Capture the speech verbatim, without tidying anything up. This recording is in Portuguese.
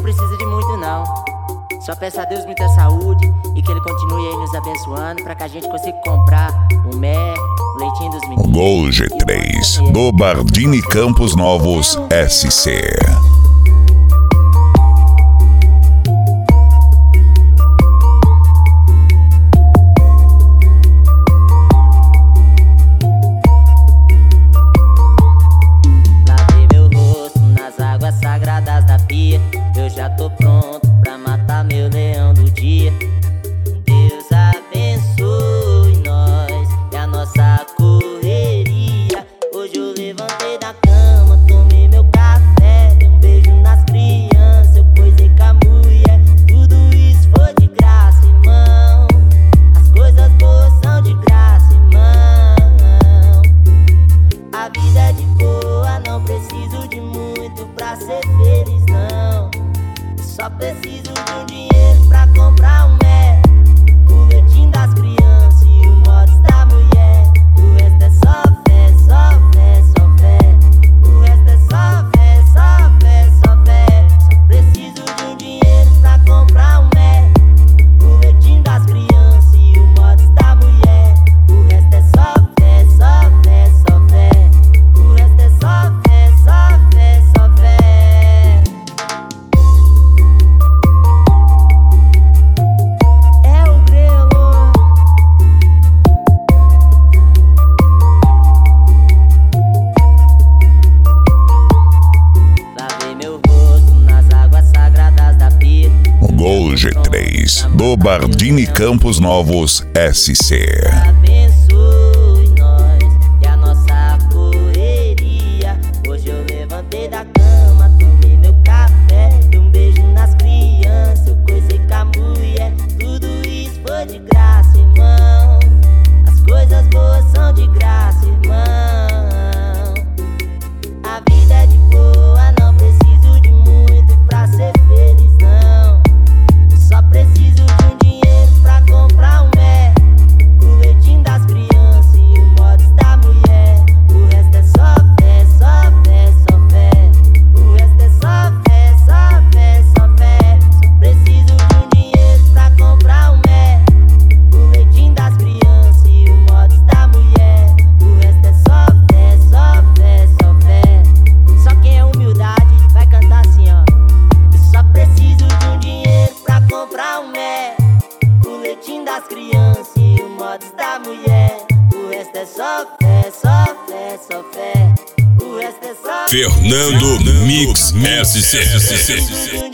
precisa de muito não. Só peço a Deus muita saúde e que Ele continue aí nos abençoando pra que a gente consiga comprar o mé, o leitinho dos meninos. Gol G três do Bardini Campos Novos S C. Lavei meu rosto nas águas sagradas da pia. Eu já tô pronto pra matar meu leão do dia. Deus abençoe nós e a nossa correria. Hoje eu levantei da cama, tomei meu café, dei um beijo nas crianças, eu coisei com a mulher. Tudo isso foi de graça, irmão. As coisas boas são de graça, irmão. A vida é de boa, não preciso de muito pra ser feliz, não. Só preciso de um dinheiro pra comprar um mé, o leitinho das crianças e o mods da mulher. O resto é só fé, só fé, só fé. O resto é só fé, só fé, só fé. Só preciso de um dinheiro pra comprar um mé, o leitinho das crianças e o mods da mulher. O resto é só fé, só fé, só fé. O resto é só fé, só fé, só fé. É o grelo. Lavei meu rosto nas águas sagradas da pia. Gol G três do Bardini Campos Novos S C. Abençoe nós e a nossa correria. Hoje eu levantei da cama, tomei meu café, dei um beijo nas crianças, eu coisei com a mulher. Tudo isso foi de graça, irmão. As coisas boas são de graça, irmão. A vida é de boa, não preciso de muito pra ser feliz, não. Só preciso de um dinheiro pra comprar um mé, o leitinho das crianças e o mods da mulher. O resto é só fé, só fé, só fé. O resto é só fé, só fé, só fé. Só preciso de um dinheiro pra comprar um mé, o leitinho das crianças e o mods da mulher. O resto é só fé, só fé, só fé. Só quem é humildade vai cantar assim, ó. Eu só preciso de um dinheiro pra comprar um mé, o leitinho das crianças e o mods da mulher. O resto é só fé, só fé, só fé. O resto é só Fernando Mix S C.